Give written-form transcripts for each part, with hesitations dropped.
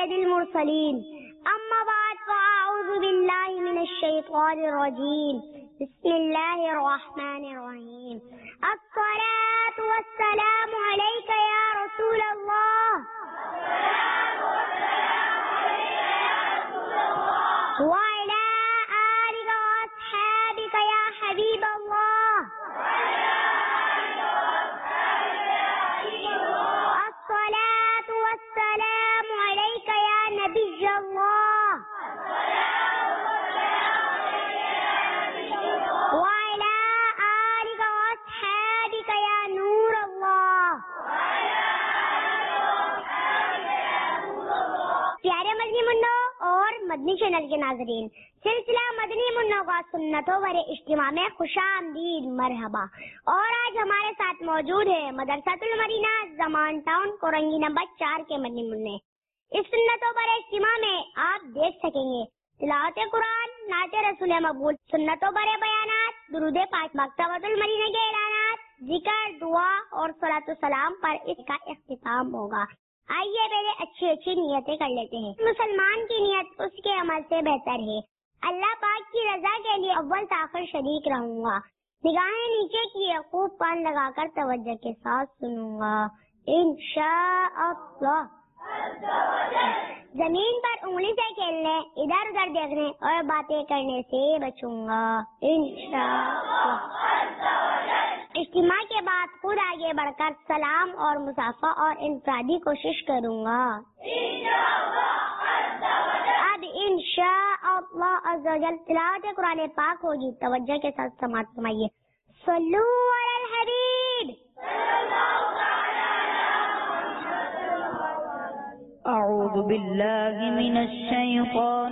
سيد المرسلين أما بعد فأعوذ بالله من الشيطان الرجيم بسم الله الرحمن الرحيم الصلاة والسلام عليك يا رسول الله وعلى آلك وأصحابك يا حبيب الله الصلاة والسلام عليك يا نبي الله وعلى آلك وأصحابك يا نور الله. پیارے مدنی منوں اور مدنی چینل کے ناظرین، سلسلہ مدنی منوں کا سنتوں بھرے اجتماع میں خوش آمدید، مرحبا. اور آج ہمارے ساتھ موجود ہے مدرسۃ المدینہ زمان ٹاؤن کورنگی نمبر 4 کے مدنی منع. اس سنتوں بھرے اجتماع میں آپ دیکھ سکیں گے تلاوت قرآن، نعت رسول مقبول، سنتوں بھرے بیانات، درود پاک، مکتبۃ المدینہ کے اعلانات، ذکر، دعا اور صلاۃ السلام پر اس کا اختتام ہوگا. آئیے پہلے اچھی نیتیں کر لیتے ہیں. مسلمان کی نیت اس کے عمل سے بہتر ہے. اللہ پاک کی رضا کے لیے اول تاخیر شریک رہوں گا. نگاہیں نیچے کیے، خوب کان لگا کر توجہ کے ساتھ سنوں گا انشاءاللہ. زمین پر انگلی سے کھیلنے، ادھر ادھر دیکھنے اور باتیں کرنے سے بچوں گا انشاءاللہ. اجتماع کے بعد خود آگے بڑھ کر سلام اور مصافحہ اور انفرادی کوشش کروں گا. اب انشاءاللہ عز و جل تلاوت قرآن پاک ہوگی. توجہ کے ساتھ سماعت فرمائیے. صلو علی الحبیب. اعوذ باللہ من الشیطان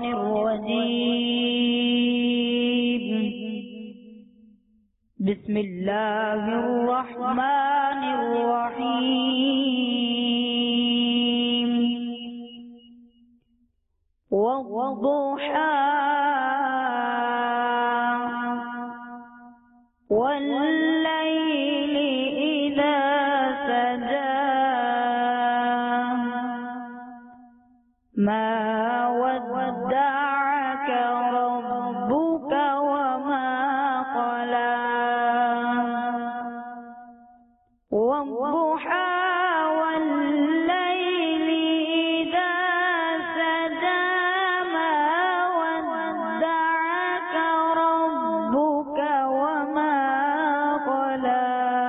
الرجیم. بسم اللہ الرحمن الرحیم. والضحى والليل إذا سجى ما ودعك ربك وما قلى. والضحى والليل إذا سجى ما ودعك ربك وما قلى.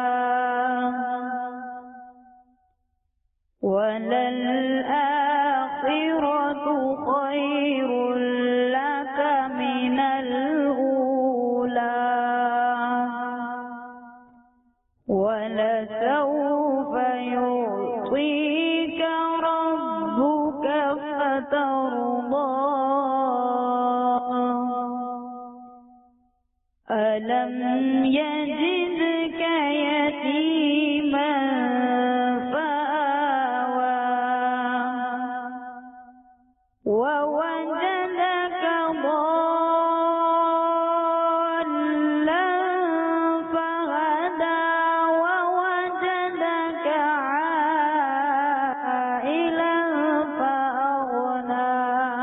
وللآخرة خير لك من الأولى ولسوف يعطيك ربك فترضى. ألم يجدك يتيما فآوى ووجدك ضالا فهدى ووجدك عائلا فأغنى.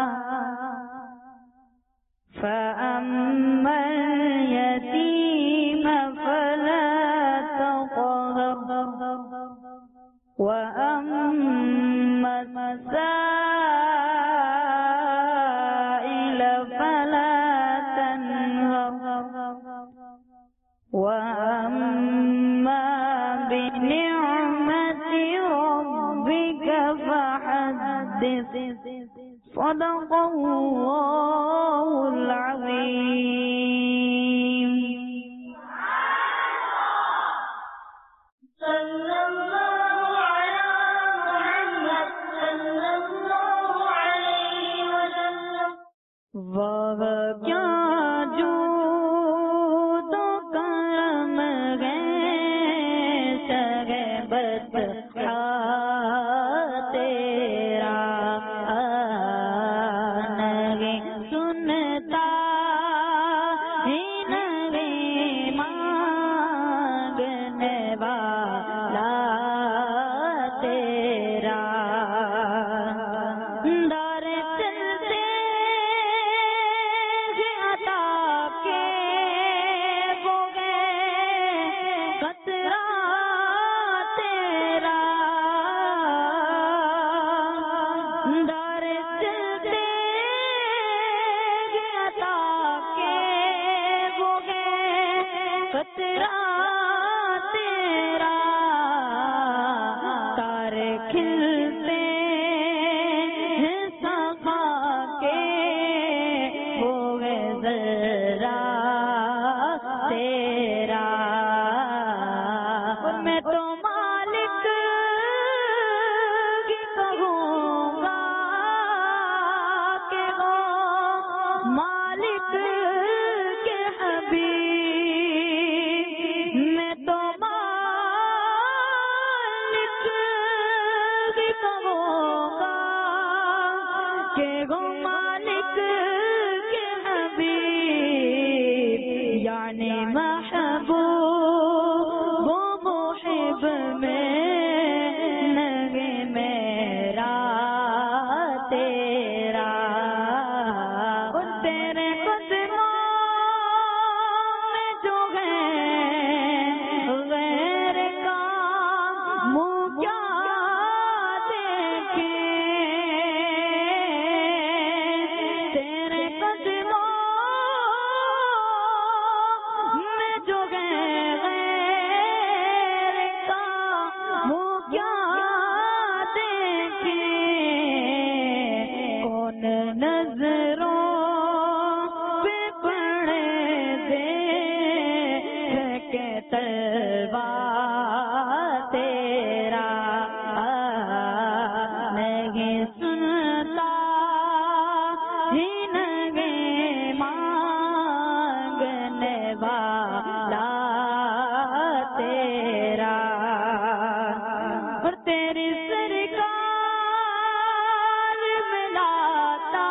فأما اليتيم فلا تقهر وأما السائل فلا تنهر وأما بنعمة ربك فحدث. صدق الله العظيم. صلى الله على محمد صلى الله عليه وسلم. واہ کیا جود و کرم گئے سگے بدخواہ تیرا نگے سنتا ہی نگے مانگنے والا تیرا. کہ وہ مالک کے حبیب یعنی محبوب وہ محب میں نگے میرا تیرا اور تیرے قدموں میں جو ہے غیر کا منہ کیا دیکھے تیرے قدموں میں جو ہے غیر کا منہ کیا دیکھے کون نظروں پہ پڑے دے کہ تلوار تیرا نہیں سنتا ہی نہیں مانگنے والا تیرا اور تیری سرکار میں لاتا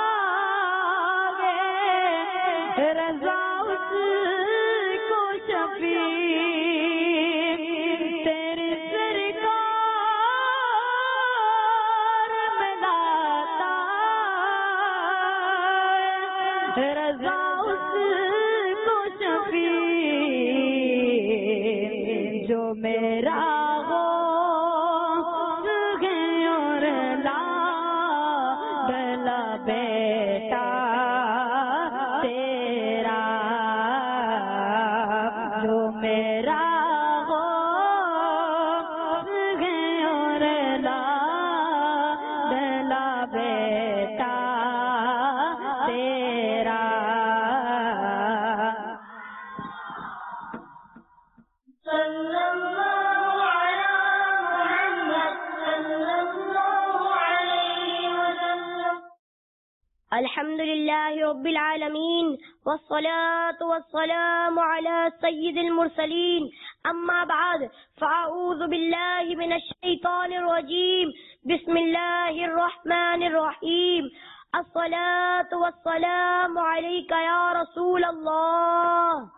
ہے رضا اس کو شفیع تیری سرکار میں لاتا ہے رضا اس کو شفیع جو میرا ہو اور لا بلا بیٹا تیرا جو میرا ہو اور لا بلا بیٹا تیرا الحمد لله رب العالمين والصلاة والسلام على سيد المرسلين أما بعد فأعوذ بالله من الشيطان الرجيم بسم الله الرحمن الرحيم الصلاة والسلام عليك يا رسول الله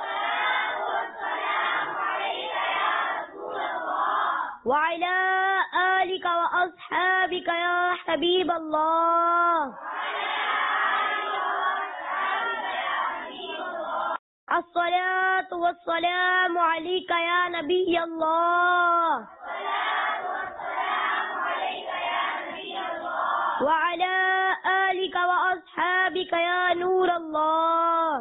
وعلى آلك وأصحابك يا حبيب الله الصلاة والسلام عليك يا نبي الله وعلى آلك وأصحابك يا نور الله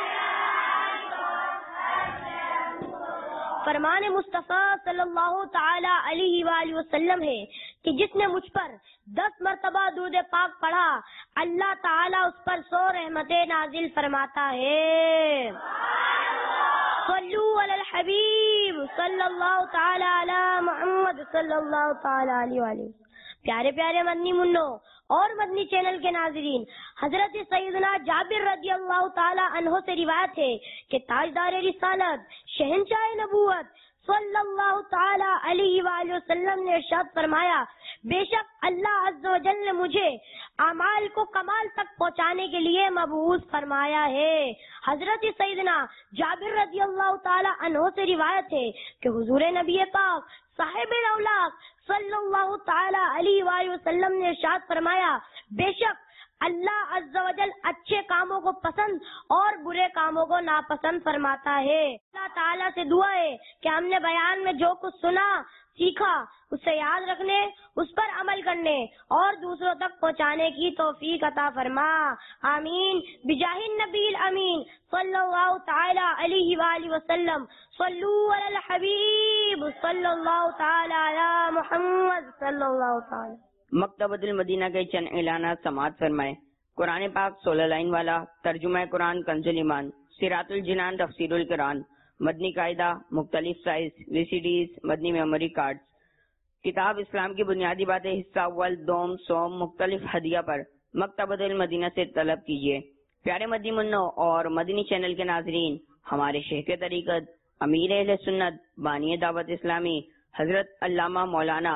فرمان مصطفیٰ صلی اللہ تعالی علیہ وآلہ وسلم ہے کہ جس نے مجھ پر 10 مرتبہ درود پاک پڑھا اللہ تعالیٰ اس پر 100 رحمتیں نازل فرماتا ہے. صلو علی الحبیب صلی اللہ تعالی علی محمد صلی اللہ تعالی علیہ وآلہ وسلم. پیارے پیارے مدنی منو اور مدنی چینل کے ناظرین، حضرت سیدنا جابر رضی اللہ تعالی عنہ سے روایت ہے کہ تاجدار رسالت شہنشاہ نبوت صلی اللہ تعالی علیہ وآلہ وسلم نے ارشاد فرمایا، بے شک اللہ عز و جل نے مجھے اعمال کو کمال تک پہنچانے کے لیے مبعوث فرمایا ہے. حضرت سیدنا جابر رضی اللہ تعالی عنہ سے روایت ہے کہ حضور نبی پاک صاحب الاولاق صلی اللہ تعالی علیہ وآلہ وسلم نے ارشاد فرمایا، بے شک اللہ عز و جل اچھے کاموں کو پسند اور برے کاموں کو ناپسند فرماتا ہے. اللہ تعالیٰ سے دعا ہے کہ ہم نے بیان میں جو کچھ سنا سیکھا اسے یاد رکھنے، اس پر عمل کرنے اور دوسروں تک پہنچانے کی توفیق عطا فرما. آمین بجاہ النبی الامین صلی اللہ تعالی علیہ وآلہ وسلم. صلو علی الحبیب صلی اللہ تعالی علی محمد صلی اللہ تعالی. مکتبۃ المدینہ کے چند اعلانات سماعت فرمائے. قرآن پاک 16 لائن والا ترجمہ قرآن کنز الایمان، صراط الجنان تفسیر القرآن، مدنی قاعدہ، مختلف سائز VCDs، مدنی میموری کارڈز، کتاب اسلام کی بنیادی باتیں حصہ اول، دوم، سوم مختلف ہدیہ پر مکتبۃ المدینہ سے طلب کیجیے. پیارے مدنی منو اور مدنی چینل کے ناظرین، ہمارے شیخ طریقت امیر اہل سنت بانی دعوت اسلامی حضرت علامہ مولانا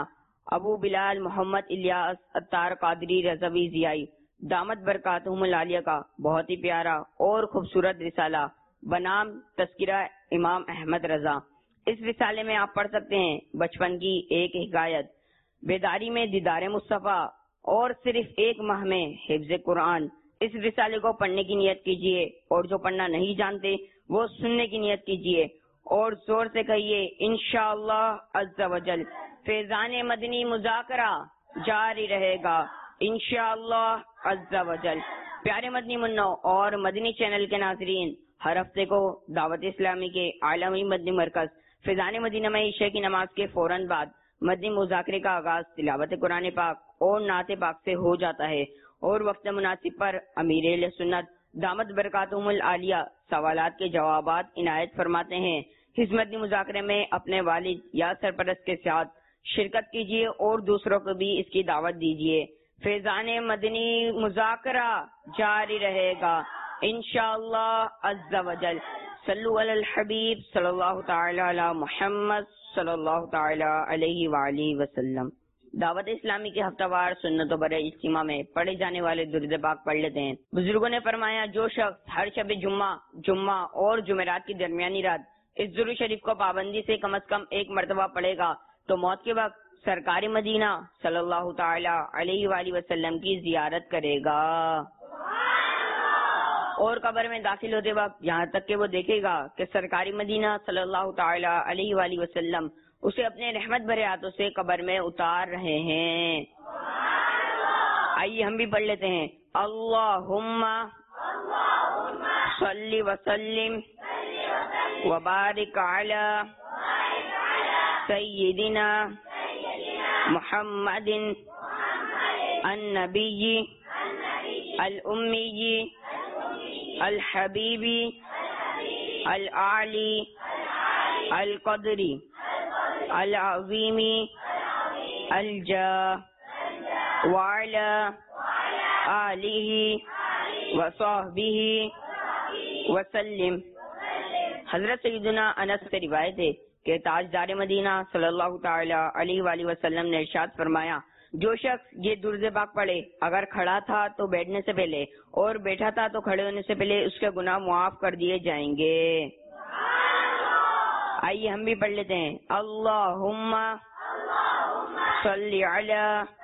ابو بلال محمد الیاس عطار قادری رضوی ضیائی دامت برکاتہم العالیہ کا بہت ہی پیارا اور خوبصورت رسالہ بنام تذکرہ امام احمد رضا۔ اس رسالے میں آپ پڑھ سکتے ہیں بچپن کی ایک حکایت، بیداری میں دیدار مصطفیٰ اور صرف ایک ماہ میں حفظ قرآن۔ اس رسالے کو پڑھنے کی نیت کیجیے اور جو پڑھنا نہیں جانتے وہ سننے کی نیت کیجیے اور زور سے کہیے انشاءاللہ عز و جل۔ فیضان مدنی مذاکرہ جاری رہے گا انشاءاللہ عز و جل۔ پیارے مدنی منوں اور مدنی چینل کے ناظرین، ہر ہفتے کو دعوت اسلامی کے عالمی مدنی مرکز فیضان مدینہ میں عشاء کی نماز کے فوراً بعد مدنی مذاکرے کا آغاز تلاوت قرآن پاک اور نعت پاک سے ہو جاتا ہے اور وقت مناسب پر امیر اہل سنت دامت برکاتہم العالیہ سوالات کے جوابات عنایت فرماتے ہیں۔ اس مدنی مذاکرے میں اپنے والد یا سرپرست کے ساتھ شرکت کیجیے اور دوسروں کو بھی اس کی دعوت دیجیے۔ فیضان مدنی مذاکرہ جاری رہے گا انشاءاللہ عز و جل۔ صلو علی الحبیب صلی اللہ تعالی علی محمد صلی اللہ تعالی علیہ وآلہ وسلم۔ دعوت اسلامی کے ہفتہ وار سنت و برے اجتماع میں پڑھے جانے والے درود پاک پڑھ لیتے ہیں۔ بزرگوں نے فرمایا جو شخص ہر شب جمعہ اور جمعرات کی درمیانی رات اس درود شریف کو پابندی سے کم از کم ایک مرتبہ پڑھے گا تو موت کے وقت سرکار مدینہ صلی اللہ تعالی علیہ وآلہ وسلم کی زیارت کرے گا اور قبر میں داخل ہوتے وقت یہاں تک کہ وہ دیکھے گا کہ سرکاری مدینہ صلی اللہ تعالی علیہ وآلہ وسلم اسے اپنے رحمت بھرے ہاتھوں سے قبر میں اتار رہے ہیں۔ آئیے ہم بھی پڑھ لیتے ہیں اللہم صلی وسلم وبارک علی سیدنا محمد النبی الامی الحبیبی العالی القدری العظیم الجاہ وعلی آلہ وصحبہ وسلم۔ حضرت سیدنا انس سے روایت ہے کہ تاجدار مدینہ صلی اللہ تعالی علیہ وآلہ وسلم نے ارشاد فرمایا جو شخص یہ درود پاک پڑھے اگر کھڑا تھا تو بیٹھنے سے پہلے اور بیٹھا تھا تو کھڑے ہونے سے پہلے اس کے گناہ معاف کر دیے جائیں گے۔ آئیے ہم بھی پڑھ لیتے ہیں اللہم صلی علی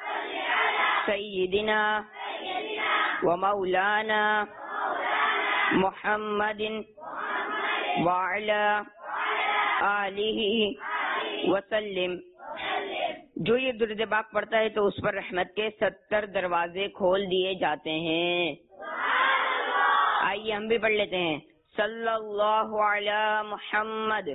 سیدنا و مولانا محمد وعلی آلہ وسلم۔ جو یہ درود پاک پڑھتا ہے تو اس پر رحمت کے 70 دروازے کھول دیے جاتے ہیں۔ آئیے ہم بھی پڑھ لیتے ہیں صلی اللہ علی محمد۔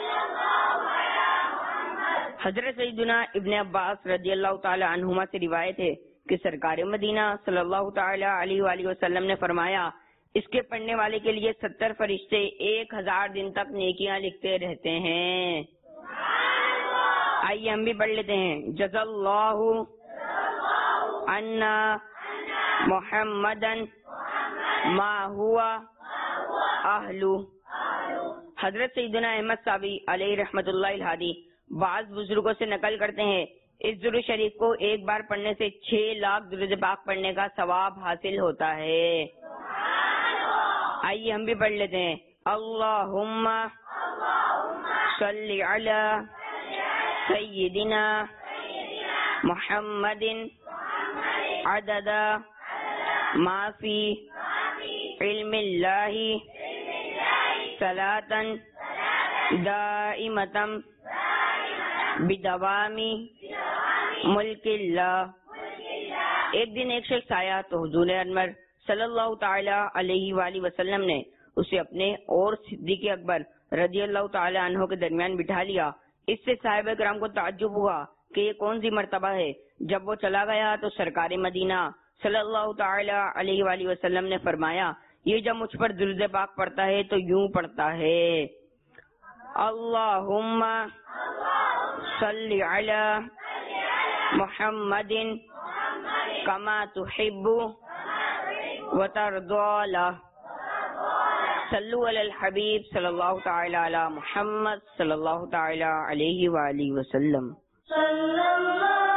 حضرت سیدنا ابن عباس رضی اللہ تعالی عنہما سے روایت ہے کہ سرکار مدینہ صلی اللہ تعالی علیہ وآلہ وسلم نے فرمایا اس کے پڑھنے والے کے لیے 70 فرشتے 1000 دن تک نیکیاں لکھتے رہتے ہیں۔ آئیے ہم بھی پڑھ لیتے ہیں جزا اللہ عنا محمدا ما ہوا اہلو۔ حضرت سیدنا احمد صاحبی علیہ رحمت اللہ الہادی بعض بزرگوں سے نقل کرتے ہیں اس درود شریف کو ایک بار پڑھنے سے 6 لاکھ درود پاک پڑھنے کا ثواب حاصل ہوتا ہے۔ آئیے ہم بھی پڑھ لیتے ہیں اللہم صلی علی سیدنا محمد عدد ما فی علم اللہ صلاۃ دائمۃ بدوام ملک اللہ۔ ایک دن ایک شخص آیا تو حضور انور صلی اللہ تعالی علیہ وآلہ وسلم نے اسے اپنے اور صدیق اکبر رضی اللہ تعالی عنہ کے درمیان بٹھا لیا۔ اس سے صحابہ کرام کو تعجب ہوا کہ یہ کون سی مرتبہ ہے۔ جب وہ چلا گیا تو سرکار مدینہ صلی اللہ تعالی علیہ وآلہ وسلم نے فرمایا یہ جب مجھ پر درود پاک پڑھتا ہے تو یوں پڑھتا ہے اللہم صلی علی محمد کما تحب وترضى له صلوا علی الحبیب صلی اللہ تعالی علی محمد صلی اللہ تعالی علیہ وآلہ وسلم۔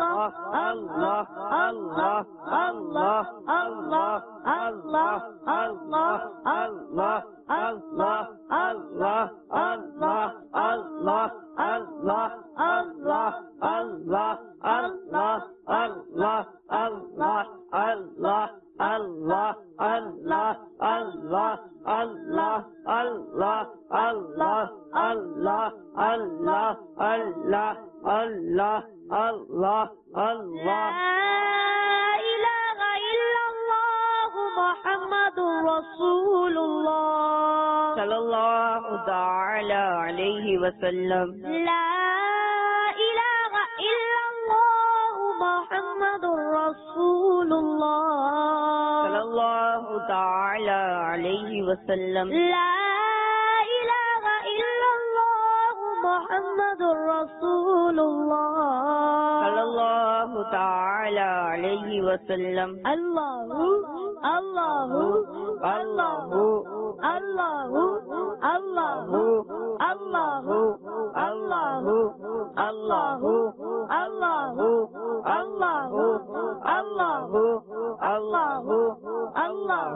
صلی اللہ تعالی علیہ وسلم. لا الہ الا اللہ محمد رسول اللہ. صلی اللہ تعالی علیہ وسلم. لا الہ الا اللہ محمد رسول اللہ. صلی اللہ تعالی علیہ وسلم. اللہ اللہ اللہ اللہ اللہ اللہ اللہ اللہ اللہ اللہ اللہ اللہ اللہ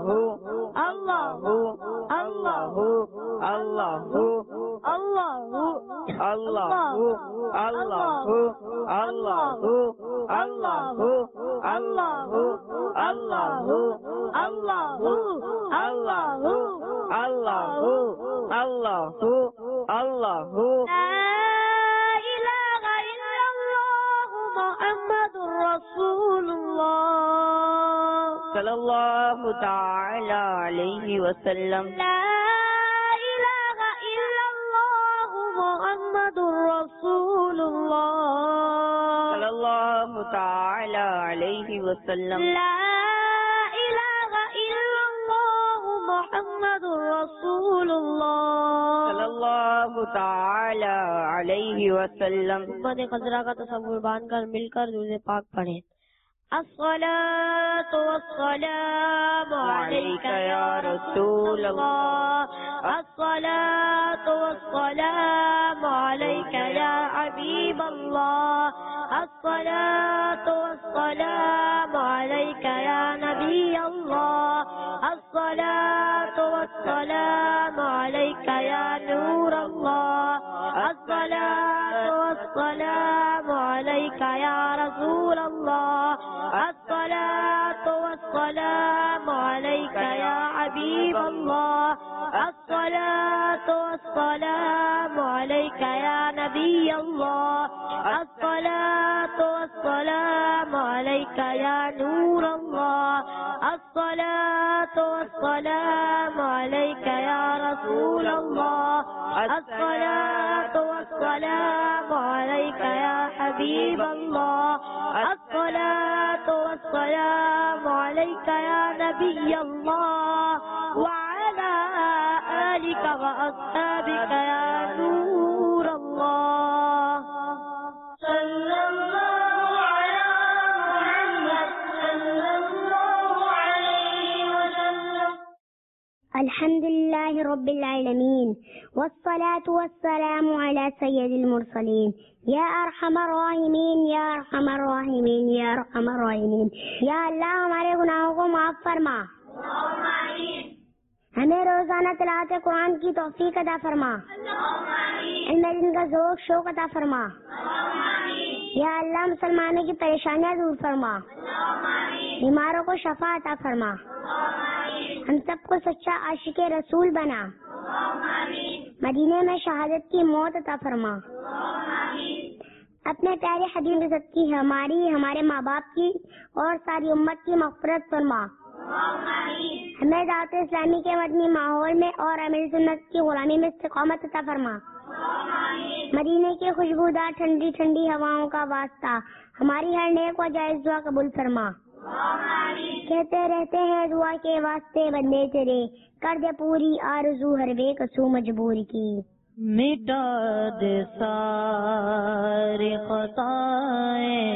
صلی اللہ تعالی علیہ وسلم. لا الہ الا اللہ محمد رسول اللہ. صلی اللہ تعالی علیہ وسلم. لا الہ الا اللہ محمد رسول اللہ. صلی اللہ تعالی علیہ وسلم. امت خضرا کا تصور باندھ کر مل کر درود پاک پڑھیں. الصلاة والسلام عليك يا رسول الله. الصلاة والسلام عليك يا حبيب الله. الصلاة والسلام عليك يا نبي الله. الصلاة والسلام عليك يا نور الله. الصلاة والسلام عليك يا رسول الله. الصلاة والسلام عليك يا حبيب الله. الصلاة والسلام عليك يا نبي الله. الصلاة والسلام عليك يا نور الله. الصلاة والسلام عليك يا رسول الله. الصلاة والسلام عليك يا حبيب الله. الصلاة والسلام عليك يا نبي الله. وعلى آلك وأصحابك يا نور الله. صلى الله على محمد صلى الله عليه وسلم. الحمد لله رب العالمين والصلاة والسلام على سيد المرسلين. یا ارحم الراحمین یا ارحم الراحمین یا ارحم الراحمین. یا اللہ ہمارے گناہوں کو معاف فرما. ہمیں روزانہ تلاوت قرآن کی توفیق عطا فرما. علم دین کا ذوق شوق عطا فرما. یا اللہ مسلمانوں کی پریشانیاں دور فرما. بیماروں کو شفا عطا فرما. ہم سب کو سچا عاشق رسول بنا. مدینے میں شہادت کی موت عطا فرما. اپنے پیارے حبیب عزت کی ہماری ہمارے ماں باپ کی اور ساری امت کی مغفرت فرما. ہمیں دعوت اسلامی کے مدنی ماحول میں اور امیر سنت کی غلامی میں استقامت عطا فرما. مدینے کی خوشبودار ٹھنڈی ٹھنڈی ہواؤں کا واسطہ ہماری ہر نیک و جائز دعا قبول فرما. کہتے رہتے ہیں دعا کے واسطے بندے تیرے، کر دے پوری آرزو ہر بے قصو مجبور کی. مٹا دے ساری خطائیں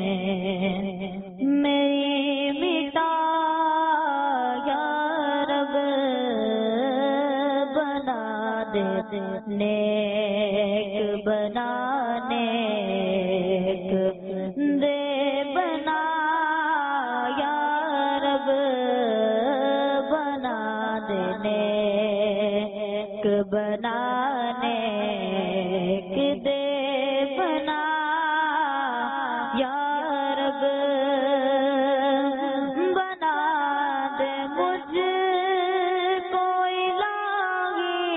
میری، مٹا یا رب، بنا دے نیک، بنا نیک دے نیک بنانے دے بنا یا رب بنا دے مجھ کو الہی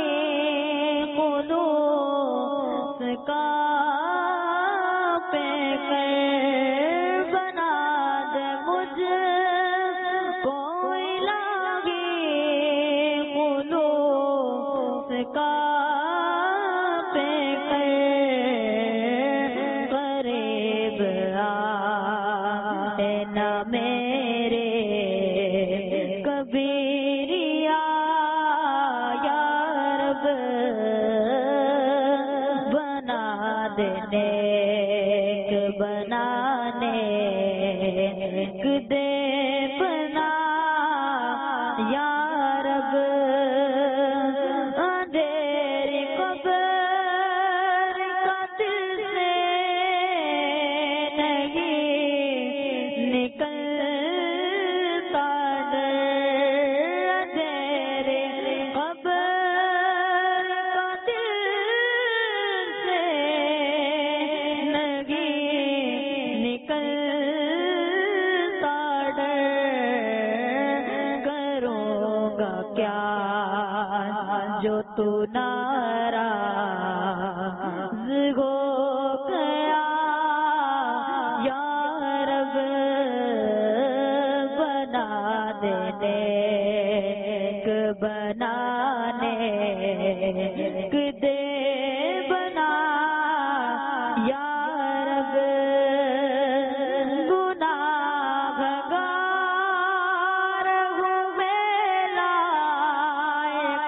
خلوص کا پہ کر بنا دے مجھ کو الہی خلوص کا پہ کر قریب آئے نہ میرے کبھی ریا یا رب بنا دے نیک بنانے دے بنا یا رب اندھیری قبر کا دل سے نہیں نکلتا ڈر اندھیری قبر کا دل سے نہیں نکلتا ڈر کروں گا کیا جو تو ناراض ہو گیا یا رب بنا دے نیک بنانے دے بنا یا رب گناہ گار ہوں میں لائق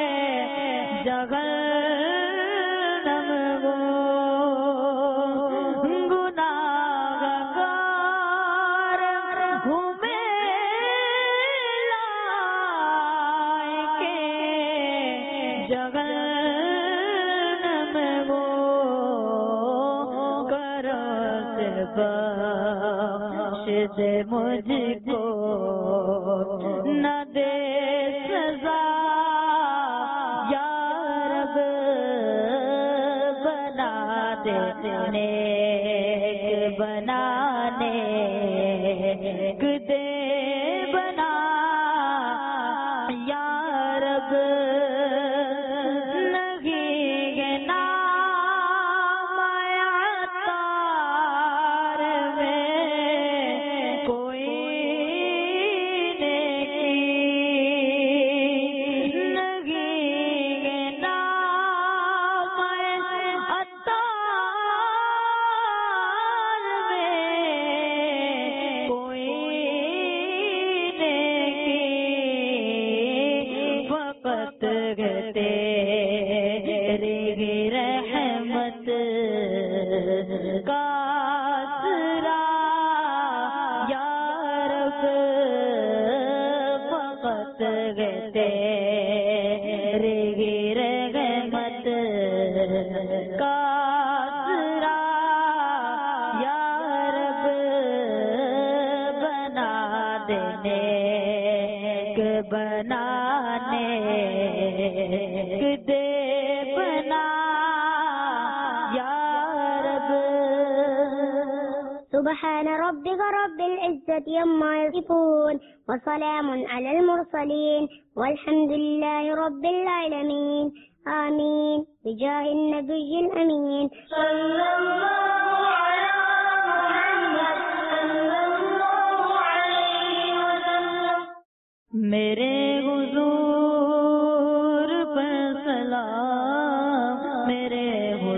جہنم وہ گناہ گار ہوں میں لائق جہنم وہ کرم سے بخش دے مجھ کو نہ دے سزا یا رب بنا دے نیک بنانے دے بنا یا رب نہیں ہے نام عطار میں کوئی نیکی نہیں ہے نام عطار میں کوئی نیکی فقط تیری رحمت کا آسرا یا رب فقط تیری رحمت کا آسرا یا رب بنا دے نیک بنانے دے بنا یا رب سبحان ربك رب العزة عما يصفون وسلام على المرسلين والحمد لله رب العالمين آمين بجاه النبي الأمين صلى الله على محمد صلى الله عليه وسلم میرے حضور پر سلام میرے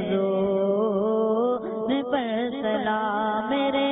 حضور پر سلام میرے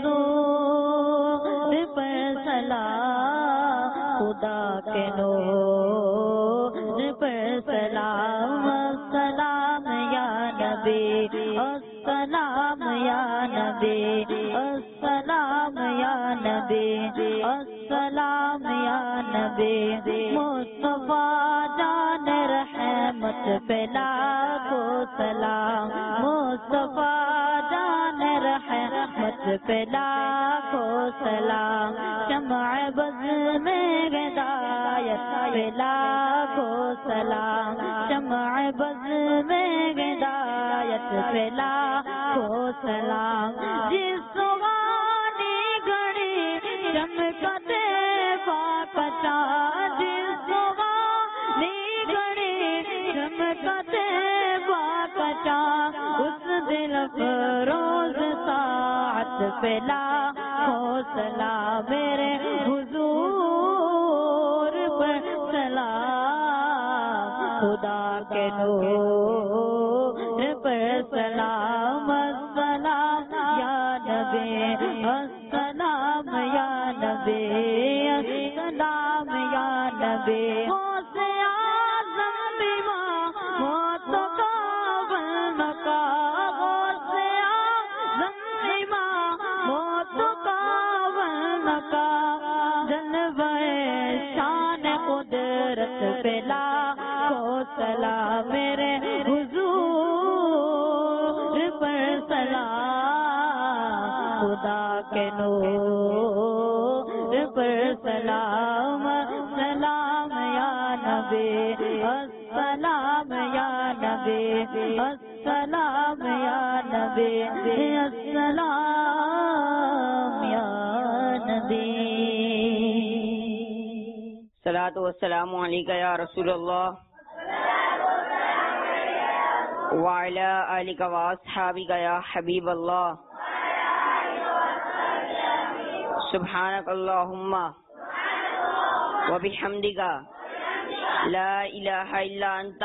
حضور پر سلام خدا کے نور پر سلام السلام یا نبی السلام یا نبی السلام یا نبی السلام یا نبی مصطفیٰ جان رحمت پہ لاکھوں سلام مصطفیٰ جان رحمت پہ لاکھوں سلام، شمع بز میں ہدایت پہ لاکھوں سلام، شمع بز میں ہدایت پہ لاکھوں سلام، جس سوانی گھڑی چمکتے پاکچا، جس سوانی گھڑی چمکتے پاکچا، اس دل فروز ساعت پہ لاکھوں سلام، میرے حضور پر سلام، خدا کے نور پر سلام، السلام یا نبی، السلام یا نبی، السلام یا نبی، غوث اعظم بیمار موت کا ولنکا، غوث اعظم بیمار موت کا ولنکا، جلوہ شان قدرت پہ لاکھوں سلام، میرے حضور پر سلام، خدا کے نور پر سلام، سلام یا نبی، السلام یا نبی، السلام یا نبی، السلام یا نبی۔ الصلاۃ والسلام علیک یا رسول اللہ وعلی آلک واصحابک یا حبیب اللہ، سبحانک اللہم وبحمدک لا الہ الا انت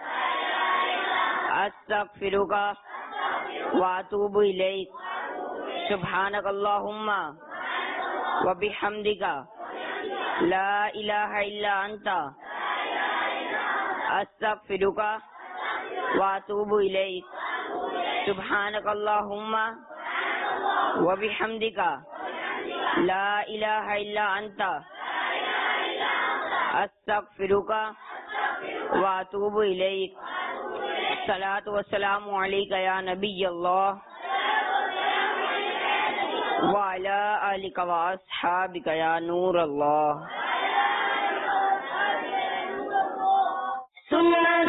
استغفرک واتوب الیک، سبحانک اللہم وبحمدک لا الہ الا انت استغفرک واتوب الیک، سبحانک اللہم وبحمدک لا الہ الا انت استغفرک واتوب الیک، الصلاۃ والسلام علیک یا نبی اللہ وعلی آلک واصحابک یا نور اللہ۔